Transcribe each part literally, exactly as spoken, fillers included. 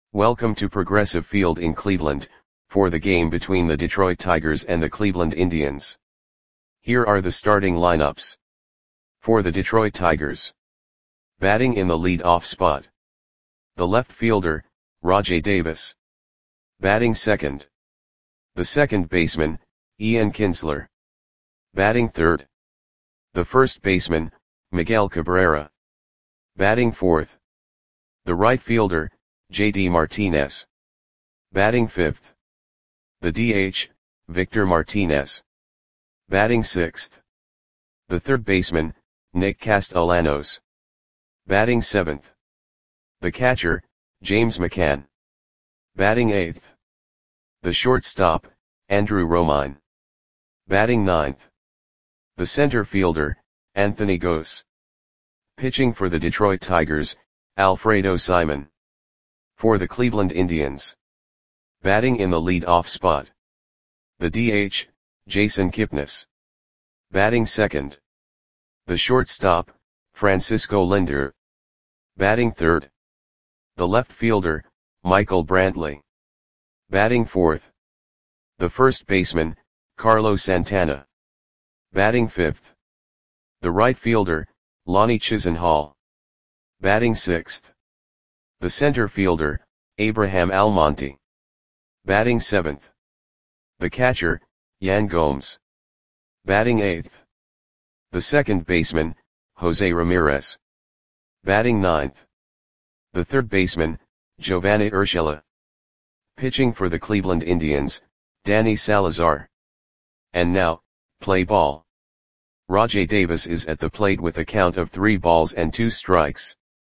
Welcome to Progressive Field in Cleveland, for the game between the Detroit Tigers and the Cleveland Indians. Here are the starting lineups. For the Detroit Tigers. Batting in the lead-off spot. The left fielder, Rajai Davis. Batting second. The second baseman, Ian Kinsler. Batting third. The first baseman, Miguel Cabrera. Batting fourth. The right fielder, J D Martinez. Batting fifth. The D H, Victor Martinez. Batting sixth. The third baseman, Nick Castellanos. Batting seventh. The catcher, James McCann. Batting eighth. The shortstop, Andrew Romine. Batting ninth. The center fielder, Anthony Gose. Pitching for the Detroit Tigers, Alfredo Simon. For the Cleveland Indians. Batting in the lead-off spot. The D H, Jason Kipnis. Batting second. The shortstop, Francisco Lindor. Batting third. The left fielder, Michael Brantley. Batting fourth. The first baseman, Carlos Santana. Batting fifth. The right fielder, Lonnie Chisenhall. Batting sixth. The center fielder, Abraham Almonte. Batting seventh. The catcher, Yan Gomes. Batting eighth. The second baseman, Jose Ramirez. Batting ninth. The third baseman, Giovanni Urshela. Pitching for the Cleveland Indians, Danny Salazar. And now, play ball. Rajai Davis is at the plate with a count of three balls and two strikes.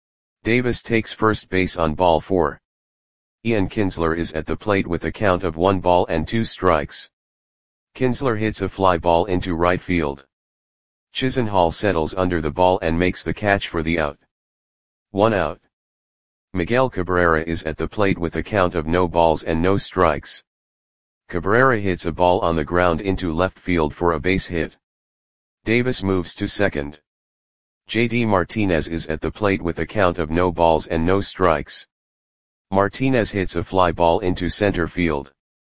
Davis takes first base on ball four. Ian Kinsler is at the plate with a count of one ball and two strikes. Kinsler hits a fly ball into right field. Chisenhall settles under the ball and makes the catch for the out. One out. Miguel Cabrera is at the plate with a count of no balls and no strikes. Cabrera hits a ball on the ground into left field for a base hit. Davis moves to second. J D Martinez is at the plate with a count of no balls and no strikes. Martinez hits a fly ball into center field.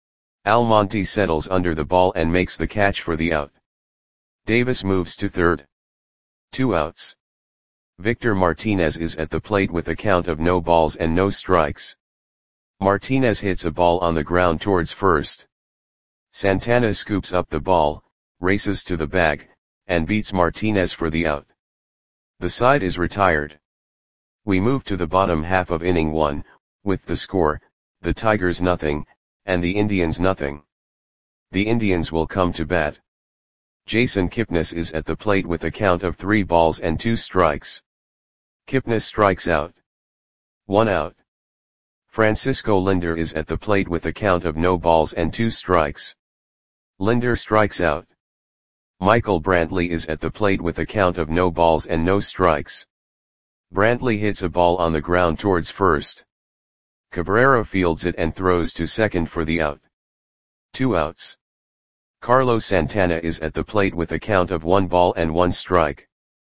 Almonte settles under the ball and makes the catch for the out. Davis moves to third. Two outs. Victor Martinez is at the plate with a count of no balls and no strikes. Martinez hits a ball on the ground towards first. Santana scoops up the ball, races to the bag, and beats Martinez for the out. The side is retired. We move to the bottom half of inning one, with the score, the Tigers nothing, and the Indians nothing. The Indians will come to bat. Jason Kipnis is at the plate with a count of three balls and two strikes. Kipnis strikes out. One out. Francisco Lindor is at the plate with a count of no balls and two strikes. Lindor strikes out. Michael Brantley is at the plate with a count of no balls and no strikes. Brantley hits a ball on the ground towards first. Cabrera fields it and throws to second for the out. Two outs. Carlos Santana is at the plate with a count of one ball and one strike.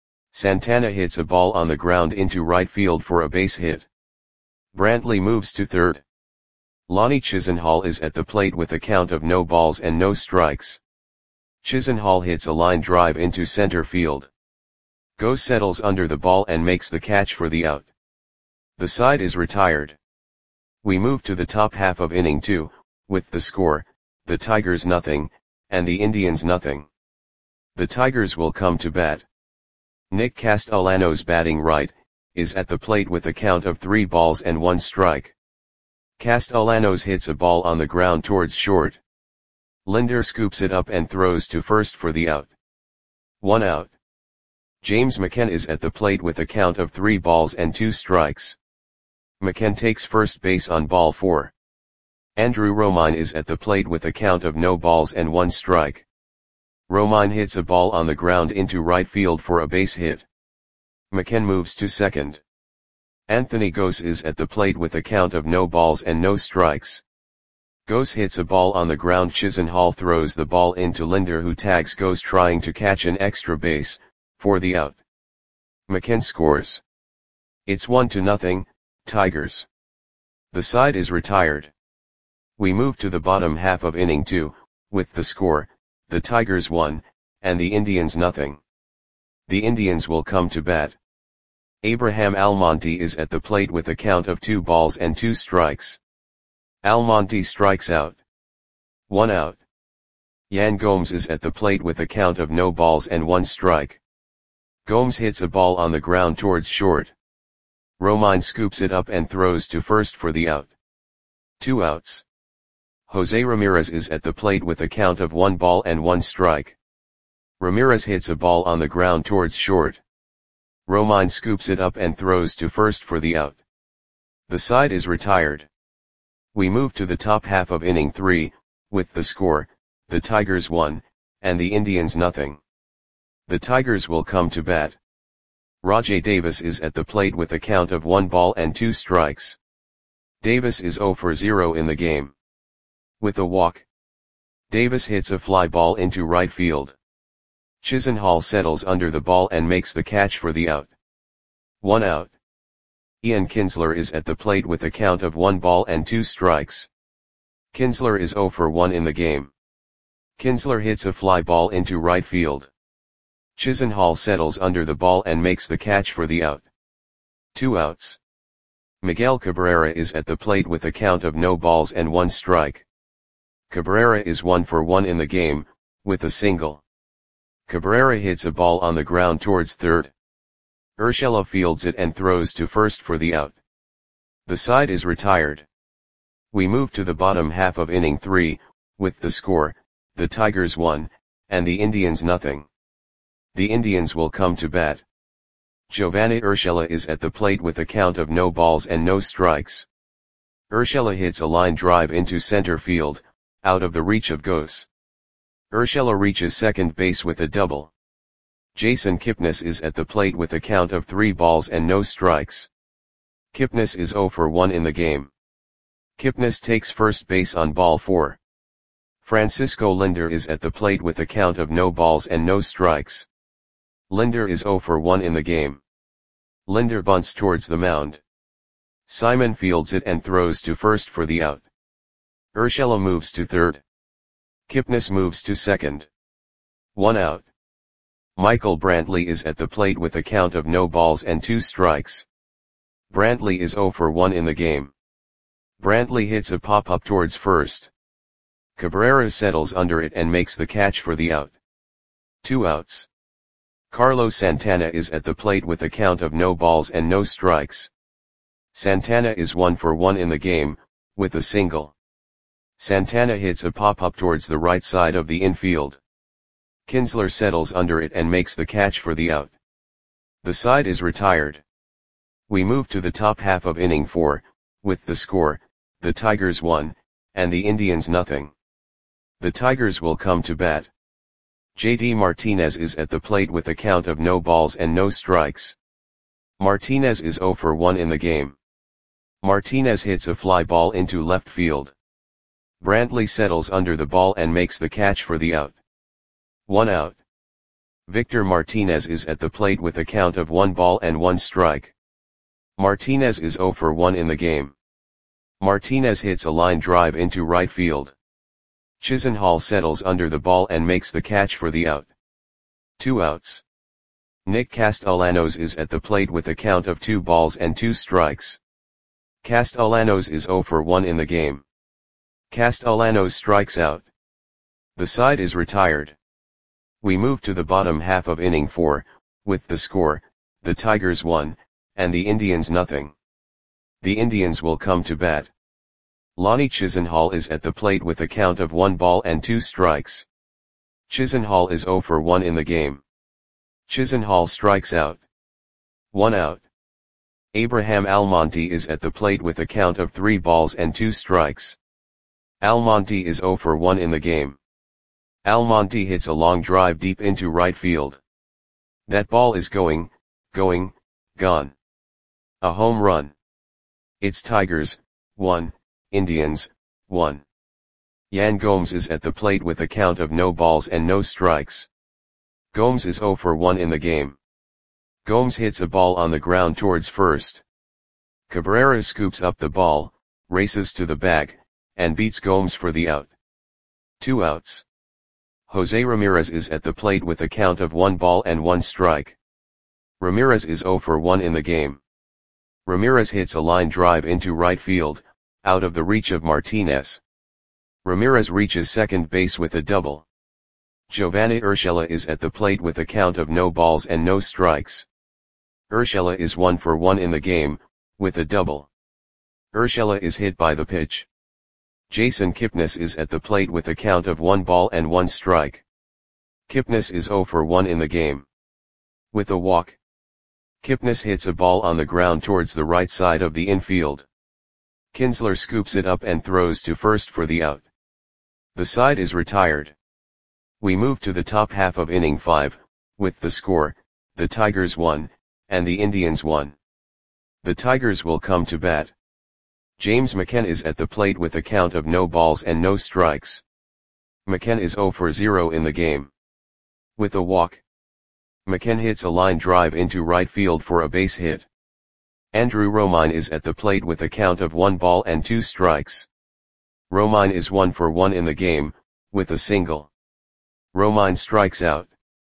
Santana hits a ball on the ground into right field for a base hit. Brantley moves to third. Lonnie Chisenhall is at the plate with a count of no balls and no strikes. Chisenhall hits a line drive into center field. Gose settles under the ball and makes the catch for the out. The side is retired. We move to the top half of inning two, with the score, the Tigers nothing, and the Indians nothing. The Tigers will come to bat. Nick Castellanos, batting right, is at the plate with a count of three balls and one strike. Castellanos hits a ball on the ground towards short. Lindor scoops it up and throws to first for the out. One out. James McCann is at the plate with a count of three balls and two strikes. McCann takes first base on ball four. Andrew Romine is at the plate with a count of no balls and one strike. Romine hits a ball on the ground into right field for a base hit. McCann moves to second. Anthony Gose is at the plate with a count of no balls and no strikes. Gose hits a ball on the ground. Chisenhall throws the ball into Lindor, who tags Gose trying to catch an extra base, for the out. McCann scores. It's one to nothing, Tigers. The side is retired. We move to the bottom half of inning two, with the score, the Tigers one, and the Indians nothing. The Indians will come to bat. Abraham Almonte is at the plate with a count of two balls and two strikes. Almonte strikes out. One out. Yan Gomes is at the plate with a count of no balls and one strike. Gomes hits a ball on the ground towards short. Romine scoops it up and throws to first for the out. Two outs. Jose Ramirez is at the plate with a count of one ball and one strike. Ramirez hits a ball on the ground towards short. Romine scoops it up and throws to first for the out. The side is retired. We move to the top half of inning three, with the score, the Tigers one, and the Indians nothing. The Tigers will come to bat. Rajai Davis is at the plate with a count of one ball and two strikes. Davis is zero for zero in the game. With a walk, Davis hits a fly ball into right field. Chisenhall settles under the ball and makes the catch for the out. One out. Ian Kinsler is at the plate with a count of one ball and two strikes. Kinsler is zero for one in the game. Kinsler hits a fly ball into right field. Chisenhall settles under the ball and makes the catch for the out. Two outs. Miguel Cabrera is at the plate with a count of no balls and one strike. Cabrera is one for one in the game, with a single. Cabrera hits a ball on the ground towards third. Urshela fields it and throws to first for the out. The side is retired. We move to the bottom half of inning three, with the score, the Tigers one, and the Indians nothing. The Indians will come to bat. Giovanni Urshela is at the plate with a count of no balls and no strikes. Urshela hits a line drive into center field, out of the reach of Gose. Urshela reaches second base with a double. Jason Kipnis is at the plate with a count of three balls and no strikes. Kipnis is zero for one in the game. Kipnis takes first base on ball four. Francisco Lindor is at the plate with a count of no balls and no strikes. Lindor is zero for one in the game. Lindor bunts towards the mound. Simon fields it and throws to first for the out. Urshela moves to third. Kipnis moves to second. One out. Michael Brantley is at the plate with a count of no balls and two strikes. Brantley is zero for one in the game. Brantley hits a pop-up towards first. Cabrera settles under it and makes the catch for the out. Two outs. Carlos Santana is at the plate with a count of no balls and no strikes. Santana is one for one in the game, with a single. Santana hits a pop-up towards the right side of the infield. Kinsler settles under it and makes the catch for the out. The side is retired. We move to the top half of inning four, with the score, the Tigers one, and the Indians nothing. The Tigers will come to bat. J D Martinez is at the plate with a count of no balls and no strikes. Martinez is zero for one in the game. Martinez hits a fly ball into left field. Brantley settles under the ball and makes the catch for the out. One out. Victor Martinez is at the plate with a count of one ball and one strike. Martinez is zero for one in the game. Martinez hits a line drive into right field. Chisenhall settles under the ball and makes the catch for the out. Two outs. Nick Castellanos is at the plate with a count of two balls and two strikes. Castellanos is zero for one in the game. Castellanos strikes out. The side is retired. We move to the bottom half of inning four, with the score, the Tigers one, and the Indians nothing. The Indians will come to bat. Lonnie Chisenhall is at the plate with a count of one ball and two strikes. Chisenhall is zero for one in the game. Chisenhall strikes out. One out. Abraham Almonte is at the plate with a count of three balls and two strikes. Almonte is zero for one in the game. Almonte hits a long drive deep into right field. That ball is going, going, gone. A home run. It's Tigers, one, Indians, one. Yan Gomes is at the plate with a count of no balls and no strikes. Gomes is zero for one in the game. Gomes hits a ball on the ground towards first. Cabrera scoops up the ball, races to the bag, and beats Gomes for the out. Two outs. Jose Ramirez is at the plate with a count of one ball and one strike. Ramirez is zero for one in the game. Ramirez hits a line drive into right field, out of the reach of Martinez. Ramirez reaches second base with a double. Giovanni Urshela is at the plate with a count of no balls and no strikes. Urshela is one for one in the game, with a double. Urshela is hit by the pitch. Jason Kipnis is at the plate with a count of one ball and one strike. Kipnis is zero for one in the game. With a walk. Kipnis hits a ball on the ground towards the right side of the infield. Kinsler scoops it up and throws to first for the out. The side is retired. We move to the top half of inning five, with the score, the Tigers won, and the Indians won. The Tigers will come to bat. James McCann is at the plate with a count of no balls and no strikes. McCann is zero for zero in the game. With a walk. McCann hits a line drive into right field for a base hit. Andrew Romine is at the plate with a count of one ball and two strikes. Romine is one for one in the game, with a single. Romine strikes out.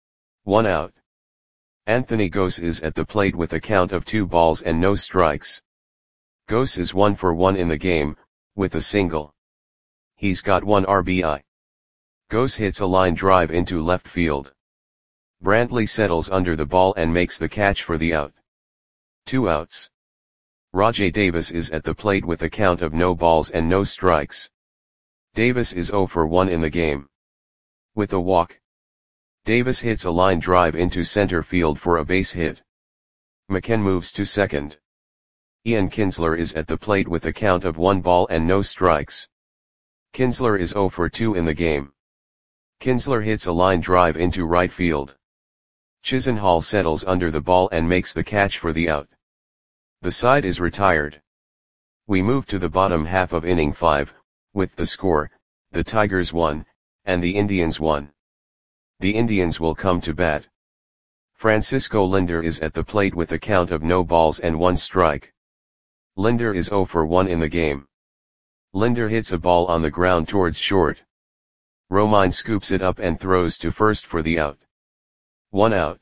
One out. Anthony Gose is at the plate with a count of two balls and no strikes. Gose is one for one in the game, with a single. He's got one R B I. Gose hits a line drive into left field. Brantley settles under the ball and makes the catch for the out. Two outs. Rajai Davis is at the plate with a count of no balls and no strikes. Davis is zero for one in the game. With a walk. Davis hits a line drive into center field for a base hit. McCann moves to second. Ian Kinsler is at the plate with a count of one ball and no strikes. Kinsler is zero for two in the game. Kinsler hits a line drive into right field. Chisenhall settles under the ball and makes the catch for the out. The side is retired. We move to the bottom half of inning five, with the score, the Tigers won, and the Indians won. The Indians will come to bat. Francisco Lindor is at the plate with a count of no balls and one strike. Lindor is zero for one in the game. Lindor hits a ball on the ground towards short. Romine scoops it up and throws to first for the out. One out.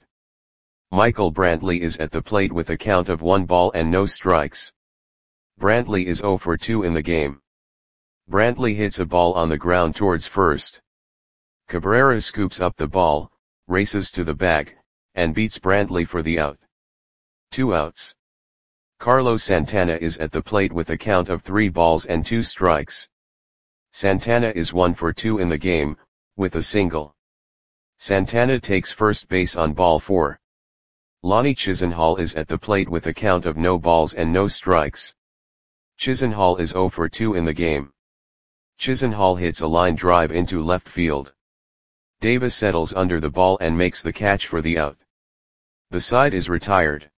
Michael Brantley is at the plate with a count of one ball and no strikes. Brantley is zero for two in the game. Brantley hits a ball on the ground towards first. Cabrera scoops up the ball, races to the bag, and beats Brantley for the out. Two outs. Carlos Santana is at the plate with a count of three balls and two strikes. Santana is one for two in the game, with a single. Santana takes first base on ball four. Lonnie Chisenhall is at the plate with a count of no balls and no strikes. Chisenhall is zero for two in the game. Chisenhall hits a line drive into left field. Davis settles under the ball and makes the catch for the out. The side is retired.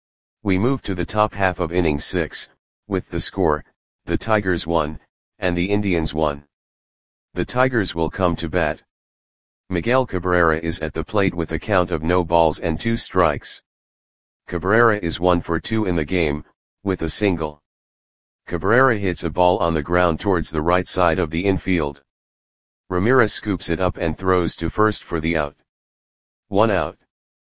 We move to the top half of inning six, with the score, the Tigers won, and the Indians won. The Tigers will come to bat. Miguel Cabrera is at the plate with a count of no balls and two strikes. Cabrera is one for two in the game, with a single. Cabrera hits a ball on the ground towards the right side of the infield. Ramirez scoops it up and throws to first for the out. One out.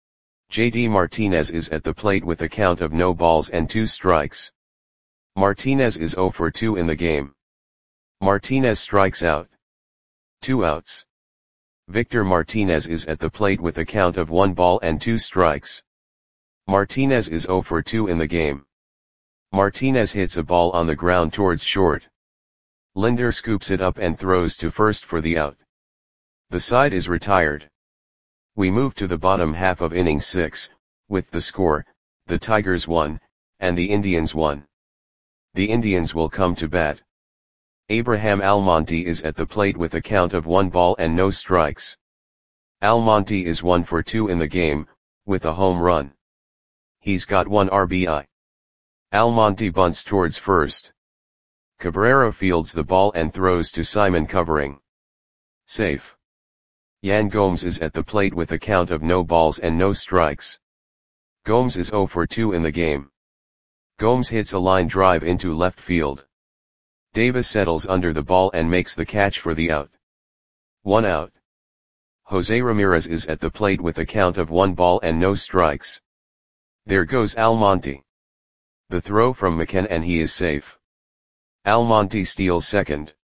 J D Martinez is at the plate with a count of no balls and two strikes. Martinez is zero for two in the game. Martinez strikes out. Two outs. Victor Martinez is at the plate with a count of one ball and two strikes. Martinez is zero for two in the game. Martinez hits a ball on the ground towards short. Lindor scoops it up and throws to first for the out. The side is retired. We move to the bottom half of inning six, with the score, the Tigers won, and the Indians won. The Indians will come to bat. Abraham Almonte is at the plate with a count of one ball and no strikes. Almonte is one for two in the game, with a home run. He's got one R B I. Almonte bunts towards first. Cabrera fields the ball and throws to Simon covering. Safe. Yan Gomes is at the plate with a count of no balls and no strikes. Gomes is zero for two in the game. Gomes hits a line drive into left field. Davis settles under the ball and makes the catch for the out. One out. Jose Ramirez is at the plate with a count of one ball and no strikes. There goes Almonte. The throw from McCann and he is safe. Almonte steals second.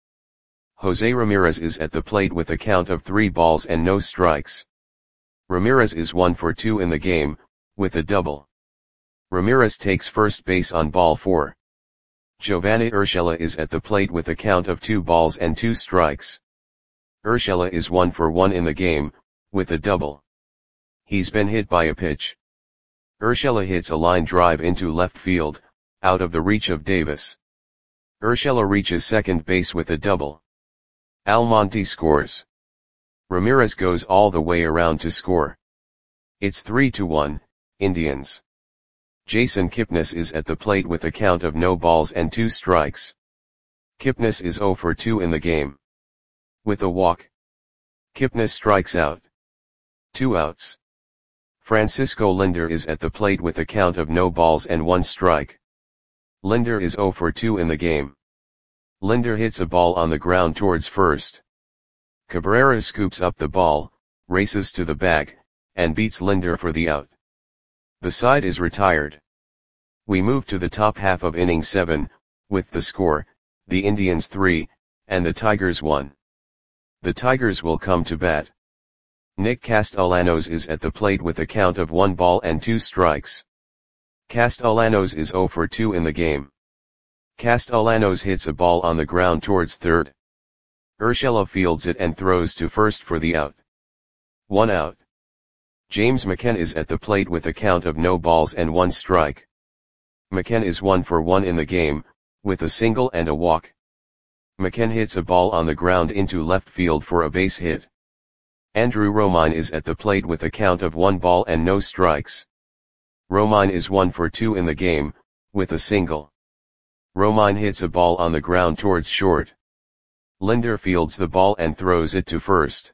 Jose Ramirez is at the plate with a count of three balls and no strikes. Ramirez is one for two in the game, with a double. Ramirez takes first base on ball four. Giovanni Urshela is at the plate with a count of two balls and two strikes. Urshela is one for one in the game, with a double. He's been hit by a pitch. Urshela hits a line drive into left field, out of the reach of Davis. Urshela reaches second base with a double. Almonte scores. Ramirez goes all the way around to score. It's three to one, Indians. Jason Kipnis is at the plate with a count of no balls and two strikes. Kipnis is zero for two in the game. With a walk. Kipnis strikes out. Two outs. Francisco Lindor is at the plate with a count of no balls and one strike. Lindor is zero for two in the game. Lindor hits a ball on the ground towards first. Cabrera scoops up the ball, races to the bag, and beats Lindor for the out. The side is retired. We move to the top half of inning seven, with the score, the Indians three, and the Tigers one. The Tigers will come to bat. Nick Castellanos is at the plate with a count of one ball and two strikes. Castellanos is zero for two in the game. Castellanos hits a ball on the ground towards third. Urshela fields it and throws to first for the out. One out. James McCann is at the plate with a count of no balls and one strike. McCann is one for one in the game, with a single and a walk. McCann hits a ball on the ground into left field for a base hit. Andrew Romine is at the plate with a count of one ball and no strikes. Romine is one for two in the game, with a single. Romine hits a ball on the ground towards short. Lindor fields the ball and throws it to first.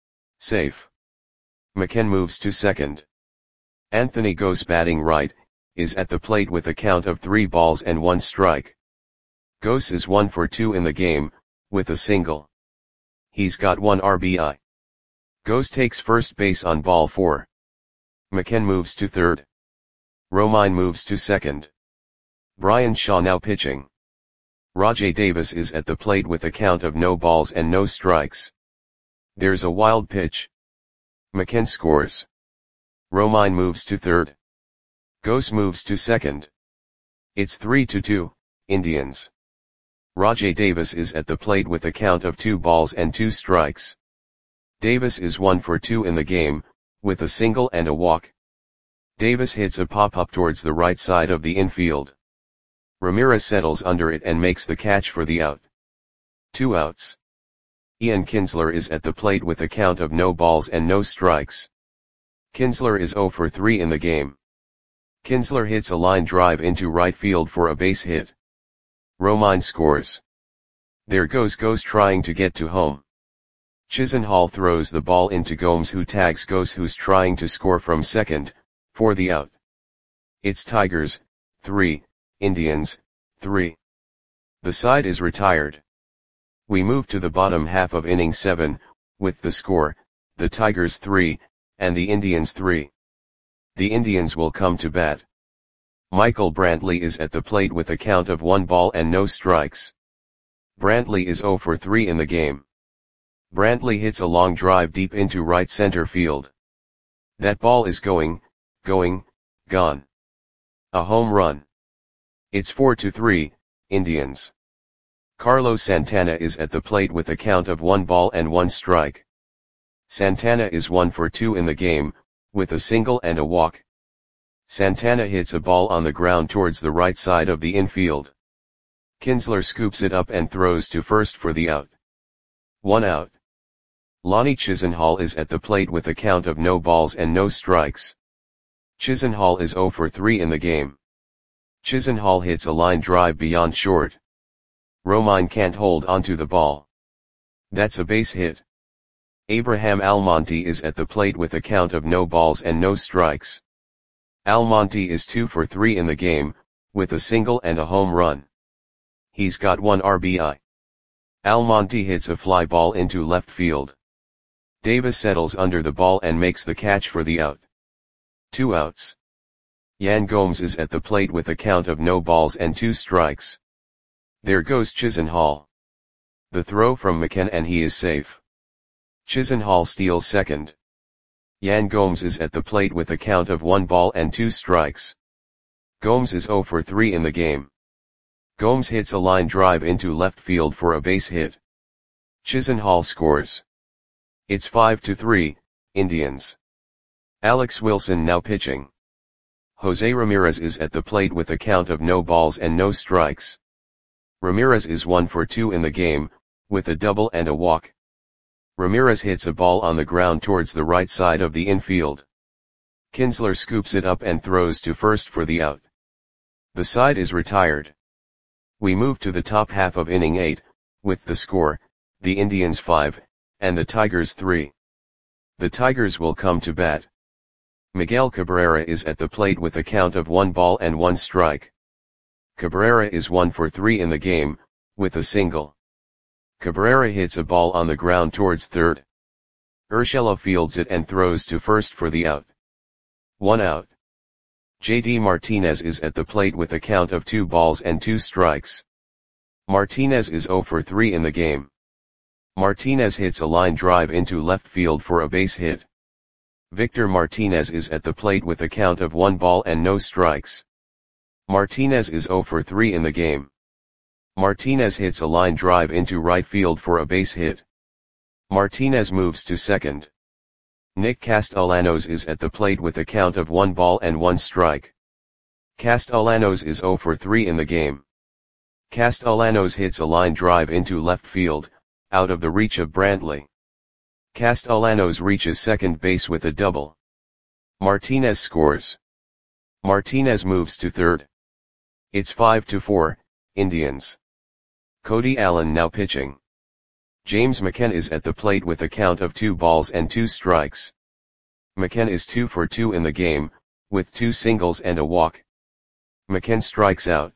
Safe. McCann moves to second. Anthony Gose batting right, is at the plate with a count of three balls and one strike. Gose is one for two in the game, with a single. He's got one R B I. Gose takes first base on ball four. McCann moves to third. Romine moves to second. Brian Shaw now pitching. Rajai Davis is at the plate with a count of no balls and no strikes. There's a wild pitch. McCann scores. Romine moves to third. Gose moves to second. It's three to two, Indians. Rajai Davis is at the plate with a count of two balls and two strikes. Davis is one for two in the game, with a single and a walk. Davis hits a pop-up towards the right side of the infield. Ramirez settles under it and makes the catch for the out. Two outs. Ian Kinsler is at the plate with a count of no balls and no strikes. Kinsler is zero for three in the game. Kinsler hits a line drive into right field for a base hit. Romine scores. There goes Gose trying to get to home. Chisenhall throws the ball into Gomes, who tags Gose, who's trying to score from second, for the out. It's Tigers, three, Indians, three. The side is retired. We move to the bottom half of inning seven, with the score, the Tigers three, and the Indians three. The Indians will come to bat. Michael Brantley is at the plate with a count of one ball and no strikes. Brantley is zero for three in the game. Brantley hits a long drive deep into right center field. That ball is going, going, gone. A home run. It's four to three, Indians. Carlos Santana is at the plate with a count of one ball and one strike. Santana is one for two in the game, with a single and a walk. Santana hits a ball on the ground towards the right side of the infield. Kinsler scoops it up and throws to first for the out. One out. Lonnie Chisenhall is at the plate with a count of no balls and no strikes. Chisenhall is zero for three in the game. Chisenhall hits a line drive beyond short. Romine can't hold onto the ball. That's a base hit. Abraham Almonte is at the plate with a count of no balls and no strikes. Almonte is two for three in the game, with a single and a home run. He's got one R B I. Almonte hits a fly ball into left field. Davis settles under the ball and makes the catch for the out. Two outs. Yan Gomes is at the plate with a count of no balls and two strikes. There goes Chisenhall. The throw from McCann and he is safe. Chisenhall steals second. Yan Gomes is at the plate with a count of one ball and two strikes. Gomes is zero for three in the game. Gomes hits a line drive into left field for a base hit. Chisenhall scores. It's five to three, Indians. Alex Wilson now pitching. Jose Ramirez is at the plate with a count of no balls and no strikes. Ramirez is one for two in the game, with a double and a walk. Ramirez hits a ball on the ground towards the right side of the infield. Kinsler scoops it up and throws to first for the out. The side is retired. We move to the top half of inning eight, with the score, the Indians five, and the Tigers three. The Tigers will come to bat. Miguel Cabrera is at the plate with a count of one ball and one strike. Cabrera is one for three in the game, with a single. Cabrera hits a ball on the ground towards third. Urshela fields it and throws to first for the out. One out. J D Martinez is at the plate with a count of two balls and two strikes. Martinez is zero for three in the game. Martinez hits a line drive into left field for a base hit. Victor Martinez is at the plate with a count of one ball and no strikes. Martinez is zero for three in the game. Martinez hits a line drive into right field for a base hit. Martinez moves to second. Nick Castellanos is at the plate with a count of one ball and one strike. Castellanos is zero for three in the game. Castellanos hits a line drive into left field, out of the reach of Brantley. Castellanos reaches second base with a double. Martinez scores. Martinez moves to third. It's five to four, Indians. Cody Allen now pitching. James McCann is at the plate with a count of two balls and two strikes. McCann is two for two in the game, with two singles and a walk. McCann strikes out.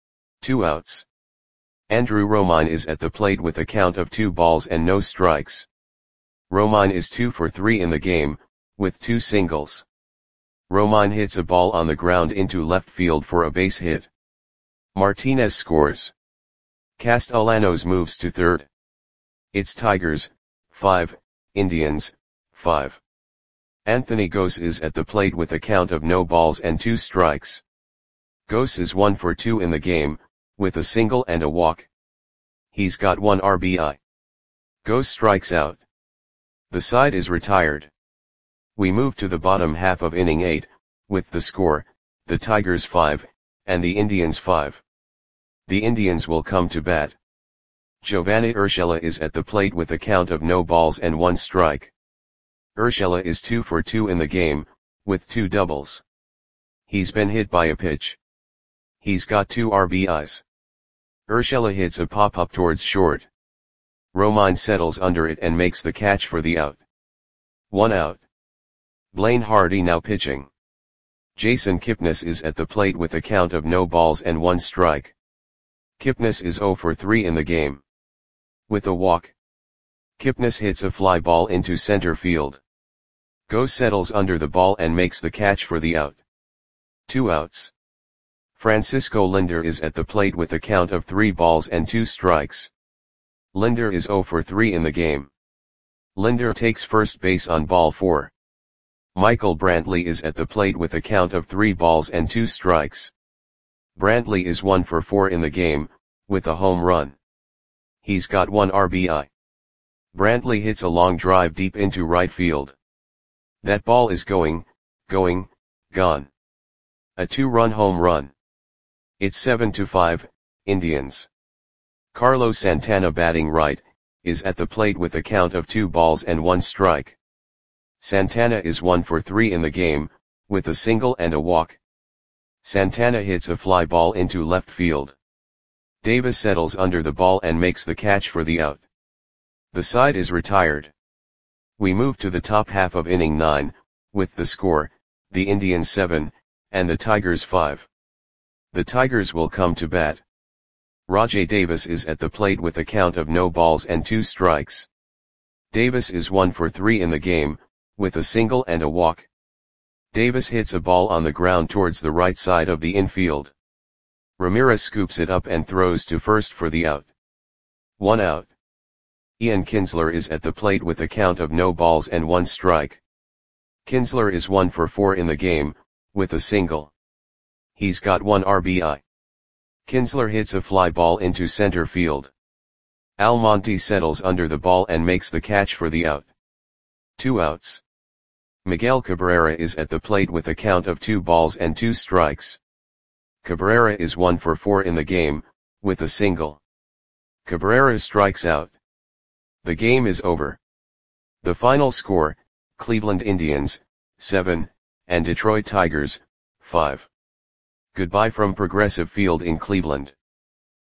Two outs. Andrew Romine is at the plate with a count of two balls and no strikes. Romine is two for three in the game, with two singles. Romine hits a ball on the ground into left field for a base hit. Martinez scores. Castellanos moves to third. It's Tigers, five, Indians, five. Anthony Gose is at the plate with a count of no balls and two strikes. Gose is one for two in the game, with a single and a walk. He's got one R B I. Gose strikes out. The side is retired. We move to the bottom half of inning eight, with the score, the Tigers five, and the Indians five. The Indians will come to bat. Giovanni Urshela is at the plate with a count of no balls and one strike. Urshela is two for two in the game, with two doubles. He's been hit by a pitch. He's got two R B Is. Urshela hits a pop-up towards short. Romine settles under it and makes the catch for the out. One out. Blaine Hardy now pitching. Jason Kipnis is at the plate with a count of no balls and one strike. Kipnis is zero for three in the game. With a walk. Kipnis hits a fly ball into center field. Gose settles under the ball and makes the catch for the out. Two outs. Francisco Linder is at the plate with a count of three balls and two strikes. Linder is zero for three in the game. Linder takes first base on ball four. Michael Brantley is at the plate with a count of three balls and two strikes. Brantley is one for four in the game, with a home run. He's got one R B I. Brantley hits a long drive deep into right field. That ball is going, going, gone. A two-run home run. It's seven to five, Indians. Carlos Santana batting right, is at the plate with a count of two balls and one strike. Santana is one for three in the game, with a single and a walk. Santana hits a fly ball into left field. Davis settles under the ball and makes the catch for the out. The side is retired. We move to the top half of inning nine, with the score, the Indians seven, and the Tigers five. The Tigers will come to bat. Rajai Davis is at the plate with a count of no balls and two strikes. Davis is one for three in the game, with a single and a walk. Davis hits a ball on the ground towards the right side of the infield. Ramirez scoops it up and throws to first for the out. One out. Ian Kinsler is at the plate with a count of no balls and one strike. Kinsler is one for four in the game, with a single. He's got one R B I. Kinsler hits a fly ball into center field. Almonte settles under the ball and makes the catch for the out. Two outs. Miguel Cabrera is at the plate with a count of two balls and two strikes. Cabrera is one for four in the game, with a single. Cabrera strikes out. The game is over. The final score, Cleveland Indians, seven, and Detroit Tigers, five. Goodbye from Progressive Field in Cleveland.